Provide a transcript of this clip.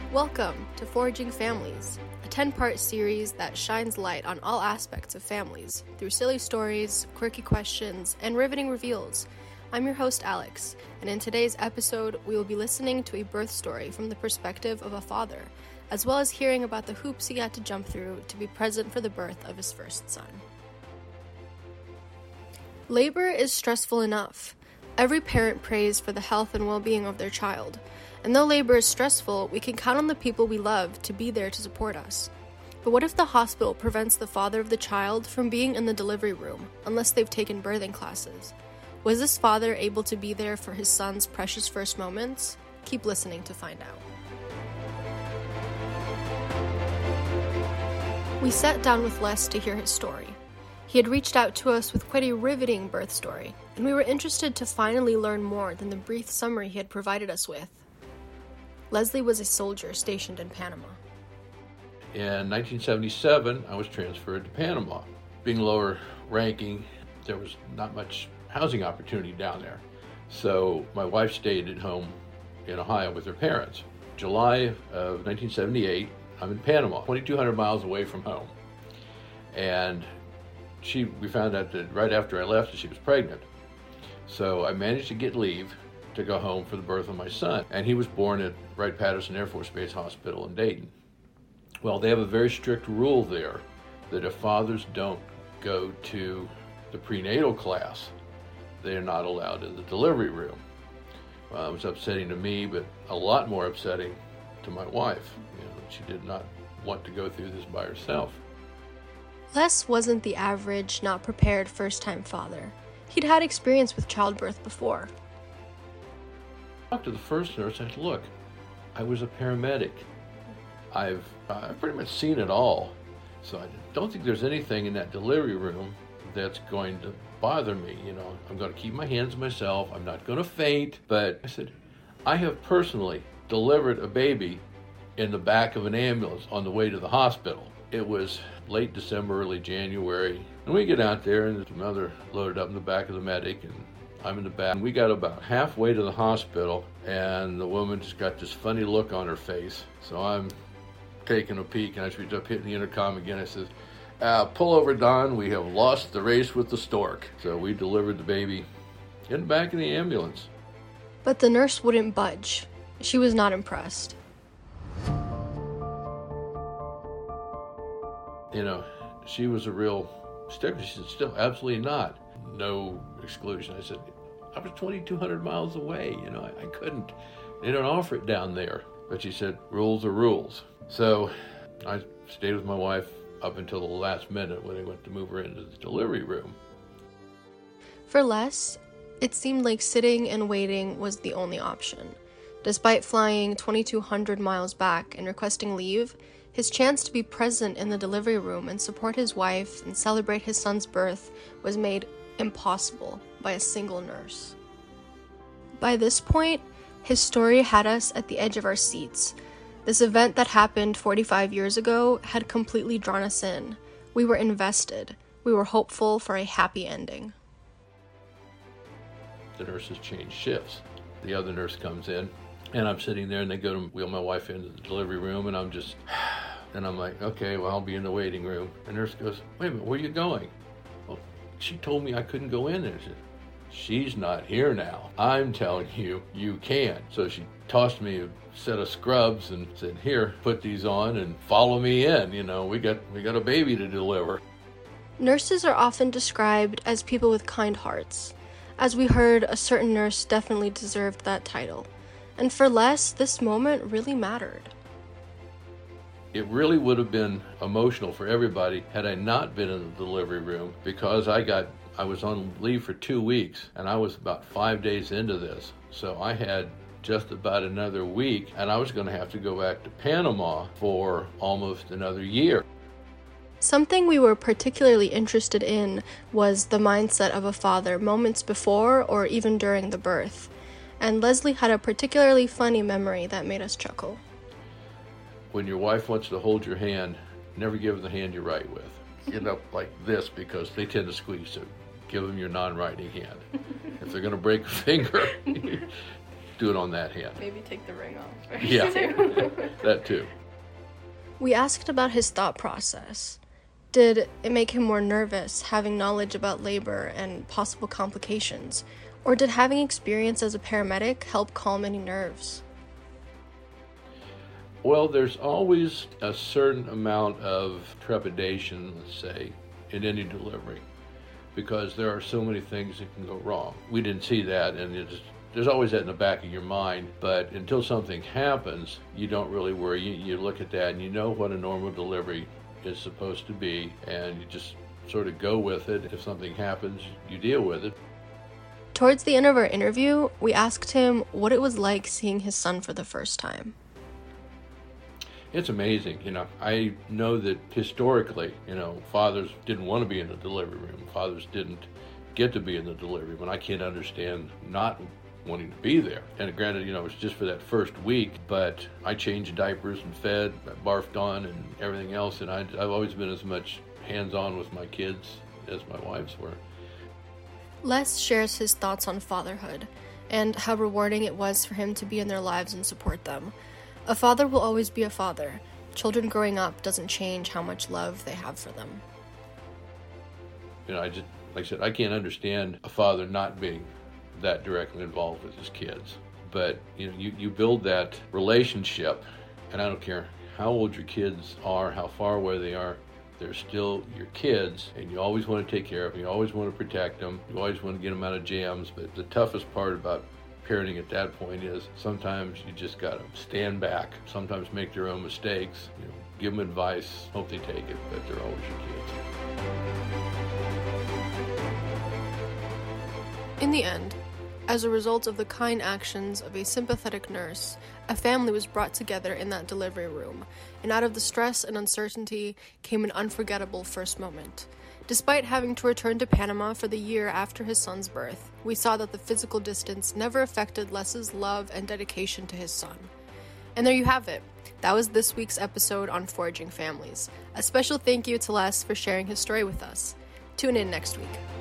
Welcome to Foraging Families, a 10-part series that shines light on all aspects of families through silly stories, quirky questions, and riveting reveals. I'm your host, Alex, and in today's episode, we will be listening to a birth story from the perspective of a father, as well as hearing about the hoops he had to jump through to be present for the birth of his first son. Labor is stressful enough. Every parent prays for the health and well-being of their child. And though labor is stressful, we can count on the people we love to be there to support us. But what if the hospital prevents the father of the child from being in the delivery room, unless they've taken birthing classes? Was this father able to be there for his son's precious first moments? Keep listening to find out. We sat down with Les to hear his story. He had reached out to us with quite a riveting birth story, and we were interested to finally learn more than the brief summary he had provided us with. Leslie was a soldier stationed in Panama. In 1977, I was transferred to Panama. Being lower ranking, there was not much housing opportunity down there. So my wife stayed at home in Ohio with her parents. July of 1978, I'm in Panama, 2,200 miles away from home. And we found out that right after I left, she was pregnant. So I managed to get leave to go home for the birth of my son. And he was born at Wright-Patterson Air Force Base Hospital in Dayton. Well, they have a very strict rule there that if fathers don't go to the prenatal class, they're not allowed in the delivery room. Well, it was upsetting to me, but a lot more upsetting to my wife. She did not want to go through this by herself. Les wasn't the average, not prepared first-time father. He'd had experience with childbirth before. I talked to the first nurse. I said, look, I was a paramedic. I've pretty much seen it all. So I don't think there's anything in that delivery room that's going to bother me. I'm going to keep my hands to myself. I'm not going to faint. But I said, I have personally delivered a baby in the back of an ambulance on the way to the hospital. It was late December, early January. And we get out there, and there's another loaded up in the back of the medic, and I'm in the back. And we got about halfway to the hospital, and the woman just got this funny look on her face. So I'm taking a peek, and I reach up, hitting the intercom again. I says, pull over, Don. We have lost the race with the stork. So we delivered the baby in the back of the ambulance. But the nurse wouldn't budge. She was not impressed. She was a real stickler. She said, still, absolutely not. No exclusion. I said, I was 2,200 miles away. I couldn't. They don't offer it down there. But she said, rules are rules. So I stayed with my wife up until the last minute when they went to move her into the delivery room. For Les, it seemed like sitting and waiting was the only option. Despite flying 2,200 miles back and requesting leave, his chance to be present in the delivery room and support his wife and celebrate his son's birth was made impossible by a single nurse. By this point, his story had us at the edge of our seats. This event that happened 45 years ago had completely drawn us in. We were invested. We were hopeful for a happy ending. The nurses change shifts. The other nurse comes in, and I'm sitting there, and they go to wheel my wife into the delivery room, and and I'm like, okay, well, I'll be in the waiting room. The nurse goes, wait a minute, where are you going? Well, she told me I couldn't go in there. I said, she's not here now. I'm telling you, you can. So she tossed me a set of scrubs and said, here, put these on and follow me in. We got a baby to deliver. Nurses are often described as people with kind hearts. As we heard, a certain nurse definitely deserved that title. And for Les, this moment really mattered. It really would have been emotional for everybody had I not been in the delivery room, because I was on leave for 2 weeks, and I was about 5 days into this. So I had just about another week, and I was going to have to go back to Panama for almost another year. Something we were particularly interested in was the mindset of a father moments before or even during the birth. And Leslie had a particularly funny memory that made us chuckle. When your wife wants to hold your hand, never give her the hand you write with. Get up like this, because they tend to squeeze, so give them your non-writing hand. If they're going to break a finger, do it on that hand. Maybe take the ring off. Yeah, that too. We asked about his thought process. Did it make him more nervous having knowledge about labor and possible complications? Or did having experience as a paramedic help calm any nerves? Well, there's always a certain amount of trepidation, let's say, in any delivery, because there are so many things that can go wrong. We didn't see that, and there's always that in the back of your mind, but until something happens, you don't really worry. You look at that and you know what a normal delivery is supposed to be, and you just sort of go with it. If something happens, you deal with it. Towards the end of our interview, we asked him what it was like seeing his son for the first time. It's amazing. I know that historically, fathers didn't want to be in the delivery room. Fathers didn't get to be in the delivery room. And I can't understand not wanting to be there. And granted, it was just for that first week, but I changed diapers and fed, I barfed on and everything else. And I've always been as much hands-on with my kids as my wives were. Les shares his thoughts on fatherhood and how rewarding it was for him to be in their lives and support them. A father will always be a father. Children growing up doesn't change how much love they have for them. Like I said, I can't understand a father not being that directly involved with his kids. But, you build that relationship, and I don't care how old your kids are, how far away they are, they're still your kids, and you always want to take care of them, you always want to protect them, you always want to get them out of jams. But the toughest part about parenting at that point is sometimes you just got to stand back, sometimes make their own mistakes, give them advice, hope they take it, but they're always your kids. In the end, as a result of the kind actions of a sympathetic nurse, a family was brought together in that delivery room, and out of the stress and uncertainty came an unforgettable first moment. Despite having to return to Panama for the year after his son's birth, we saw that the physical distance never affected Les's love and dedication to his son. And there you have it. That was this week's episode on Forging Families. A special thank you to Les for sharing his story with us. Tune in next week.